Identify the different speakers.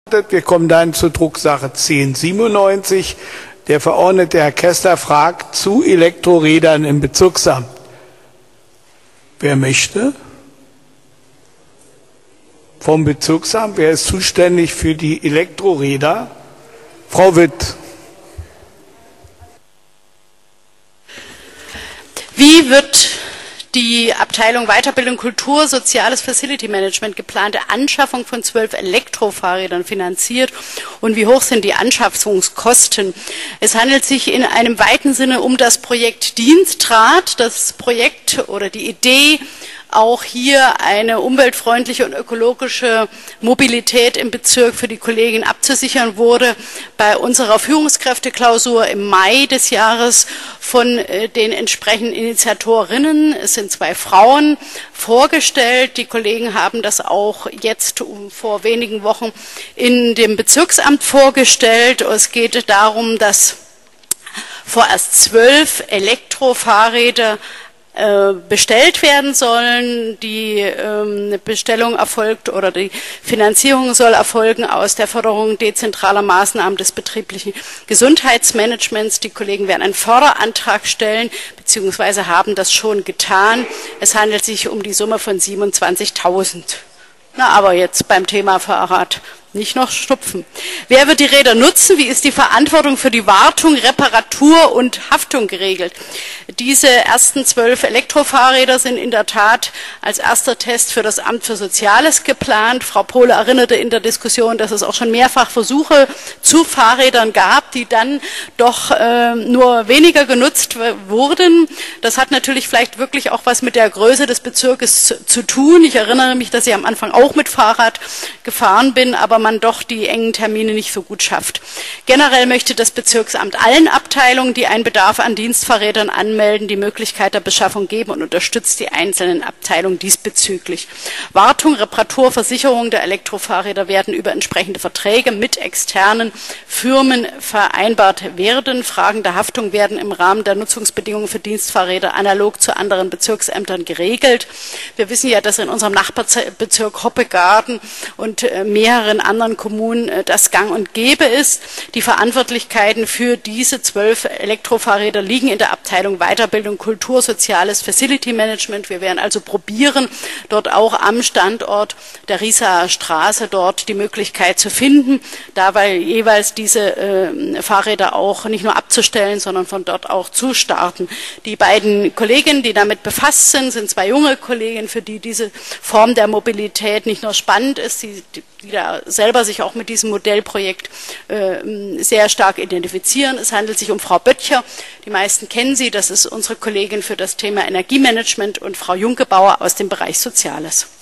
Speaker 1: Wir kommen dann zur Drucksache 1097. Der Verordnete Herr Kessler fragt zu Elektrorädern im Bezirksamt. Wer möchte? Vom Bezirksamt. Wer ist zuständig für die Elektroräder? Frau Witt.
Speaker 2: Wie wird die Abteilung Weiterbildung Kultur, Soziales Facility Management geplante Anschaffung von 12 Elektrofahrrädern finanziert und wie hoch sind die Anschaffungskosten? Es handelt sich in einem weiten Sinne um das Projekt Dienstrad. Das Projekt oder die Idee, auch hier eine umweltfreundliche und ökologische Mobilität im Bezirk für die Kollegin abzusichern, wurde bei unserer Führungskräfteklausur im Mai des Jahres von den entsprechenden Initiatorinnen, es sind 2 Frauen, vorgestellt. Die Kollegen haben das auch jetzt vor wenigen Wochen in dem Bezirksamt vorgestellt. Es geht darum, dass vorerst 12 Elektrofahrräder bestellt werden sollen. Die Bestellung erfolgt oder die Finanzierung soll erfolgen aus der Förderung dezentraler Maßnahmen des betrieblichen Gesundheitsmanagements. Die Kollegen werden einen Förderantrag stellen, beziehungsweise haben das schon getan. Es handelt sich um die Summe von 27.000. Na, aber jetzt beim Thema Fahrrad nicht noch stupfen. Wer wird die Räder nutzen? Wie ist die Verantwortung für die Wartung, Reparatur und Haftung geregelt? Diese ersten 12 Elektrofahrräder sind in der Tat als erster Test für das Amt für Soziales geplant. Frau Pohle erinnerte in der Diskussion, dass es auch schon mehrfach Versuche zu Fahrrädern gab, die dann doch nur weniger genutzt wurden. Das hat natürlich vielleicht wirklich auch was mit der Größe des Bezirkes zu tun. Ich erinnere mich, dass ich am Anfang auch mit Fahrrad gefahren bin, aber man doch die engen Termine nicht so gut schafft. Generell möchte das Bezirksamt allen Abteilungen, die einen Bedarf an Dienstfahrrädern anmelden, die Möglichkeit der Beschaffung geben und unterstützt die einzelnen Abteilungen diesbezüglich. Wartung, Reparatur, Versicherung der Elektrofahrräder werden über entsprechende Verträge mit externen Firmen vereinbart werden. Fragen der Haftung werden im Rahmen der Nutzungsbedingungen für Dienstfahrräder analog zu anderen Bezirksämtern geregelt. Wir wissen ja, dass in unserem Nachbarbezirk Hoppegarten und mehreren anderen Kommunen das gang und gäbe ist. Die Verantwortlichkeiten für diese 12 Elektrofahrräder liegen in der Abteilung Weiterbildung, Kultur, Soziales, Facility Management. Wir werden also probieren, dort auch am Standort der Riesaer Straße dort die Möglichkeit zu finden, dabei jeweils diese Fahrräder auch nicht nur abzustellen, sondern von dort auch zu starten. Die beiden Kolleginnen, die damit befasst sind, sind 2 junge Kolleginnen, für die diese Form der Mobilität nicht nur spannend ist, die da selber sich auch mit diesem Modellprojekt sehr stark identifizieren. Es handelt sich um Frau Böttcher, die meisten kennen sie, das ist unsere Kollegin für das Thema Energiemanagement, und Frau Junckebauer aus dem Bereich Soziales.